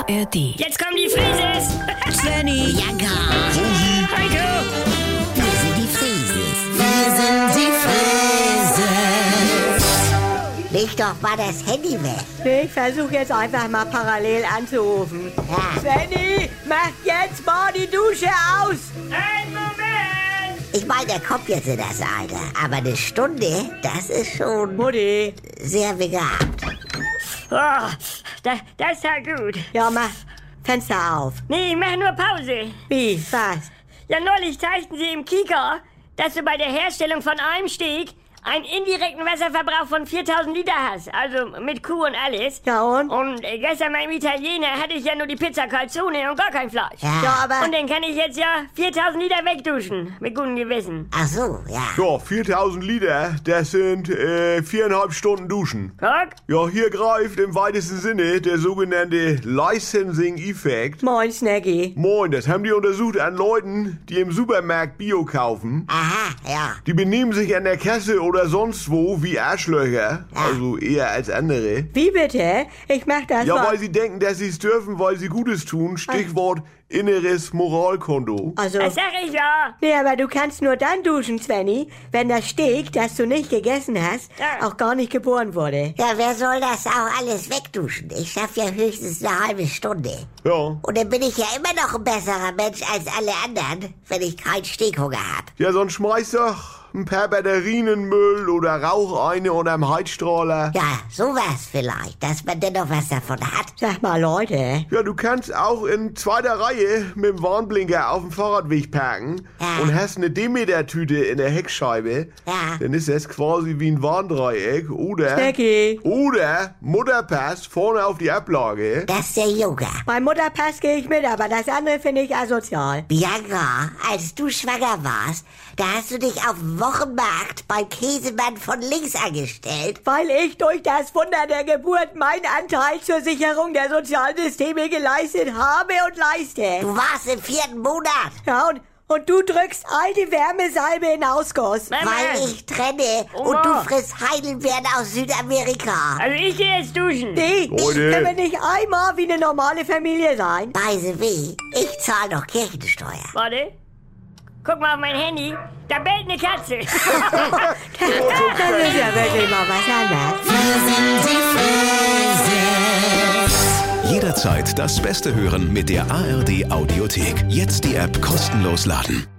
ARD. Jetzt kommen die Frieses! Svenny, Ja, gar. Heiko! Wir sind die Frieses. Wir sind die Frieses. Leg doch mal das Handy weg. ich versuche jetzt einfach mal parallel anzurufen. Ja. Svenny, mach jetzt mal die Dusche aus! Ein Moment! Ich meine, der kommt jetzt in das Alter. Aber eine Stunde, das ist schon Mutti, sehr begabt. Oh, das ist halt gut. ja, mach Fenster auf. Nee, ich mach nur Pause. Wie, was? Ja, neulich zeigten sie im Kika, dass du bei der Herstellung von einem Steg einen indirekten Wasserverbrauch von 4000 Liter hast. Also mit Kuh und alles. Ja, und? Und gestern beim Italiener hatte ich ja nur die Pizza Calzone und gar kein Fleisch. Ja, aber... Und dann kann ich jetzt ja 4000 Liter wegduschen. Mit gutem Gewissen. Ach so, ja. Ja, 4000 Liter, das sind 4,5 Stunden Duschen. Guck. Ja, hier greift im weitesten Sinne der sogenannte Licensing-Effekt. Moin, Snacky. Moin, das haben die untersucht an Leuten, die im Supermarkt Bio kaufen. Aha, ja. Die benehmen sich an der Kasse oder sonst wo wie Arschlöcher, also eher als andere. Wie bitte? Ich mach das Ja, mal. weil sie denken, dass sie es dürfen, weil sie Gutes tun. Stichwort inneres Moralkonto. Also... Das sag ich ja. Nee, aber du kannst nur dann duschen, Svenny, wenn das Steak, das du nicht gegessen hast, Ja. auch gar nicht geboren wurde. Ja, wer soll das auch alles wegduschen? Ich schaff ja höchstens eine halbe Stunde. Ja. Und dann bin ich ja immer noch ein besserer Mensch als alle anderen, wenn ich keinen Steghunger hab. Ja, sonst schmeiß doch ein paar Batterienmüll oder Rauch eine unterm Heizstrahler. Ja, sowas vielleicht, dass man denn noch was davon hat. Sag mal, Leute. Ja, du kannst auch in zweiter Reihe mit dem Warnblinker auf dem Fahrradweg parken Ja. und hast eine Demeter-Tüte in der Heckscheibe. Ja. Dann ist das quasi wie ein Warndreieck. Snacky. Oder Mutterpass vorne auf die Ablage. Das ist der Yoga. Beim Mutterpass gehe ich mit, aber das andere finde ich asozial. Bianca, als du schwanger warst, da hast du dich auf dem Wochenmarkt beim Käsemann von links angestellt. Weil ich durch das Wunder der Geburt meinen Anteil zur Sicherung der sozialen Systeme geleistet habe und leiste. Du warst im 4. Monat, Ja, und du drückst alte Wärmesalbe in Ausguss. Mama. weil ich trenne und Oma. du frisst Heidelbeeren aus Südamerika. Also ich gehe jetzt duschen. Nee, Leute. können wir nicht einmal wie eine normale Familie sein? By the way, ich zahle noch Kirchensteuer. Warte. Guck mal auf mein Handy. Da bellt eine Katze. Das ist ja wirklich mal was anderes. Jederzeit das Beste hören mit der ARD Audiothek. Jetzt die App kostenlos laden.